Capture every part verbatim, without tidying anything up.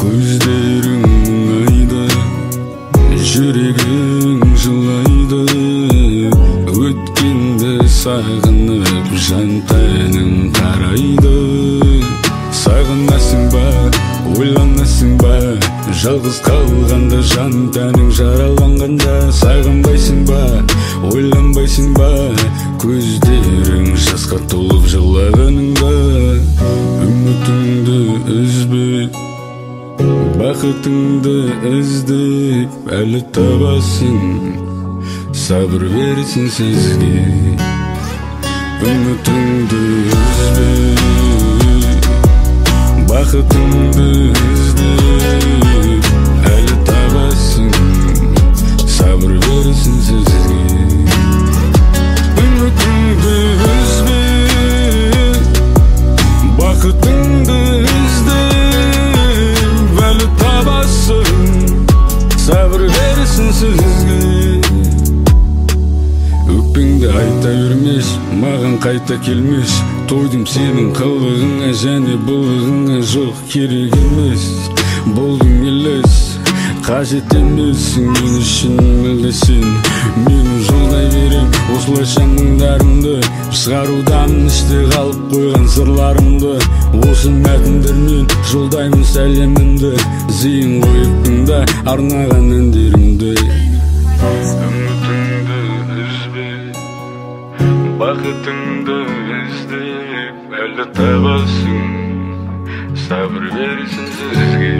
Көздерің мұңайды, жүрегің жылайды. Өткенді сағынып жан тәнің қарайды. Сағынасың ба, ойланасың ба, жалғыз қалғанда жан тәнің жараланғанда. Сағынбайсың ба, ойланбайсың ба, көздерің жасқа толып жылағаныңда. Үмітіңді үзбе, бақытыңды іздеп әлі табасың, сабыр берсін сізге. Үмітіңді үзбе, бақытыңды іздеп әлі табасың, сабыр берсін сізге. Үмітіңді үзбе, бақытыңды іздеп әлі табасың, сабыр берсін сізге. Өкпеңді айта үрмеш, маған қайта келмеш. Тойдым сенің қылығыңа және бұлығыңа, жоқ керек емес. Болдың елес, қажет емессің мен үшін мүлде сен. Мен жолдай берем осылайша мұңдарымды, шығарудамын іште қалып қойған сырларымды. Осы мәтіндермен жолдаймын сәлемімді, зейін қойып тыңда арнаған әндерімді. Үмітіңді үзбе, бақытыңды іздеп әлі табасың, сабыр берсін сізге.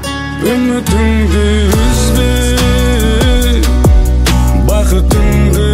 Үмітіңді үзбе, бақытыңды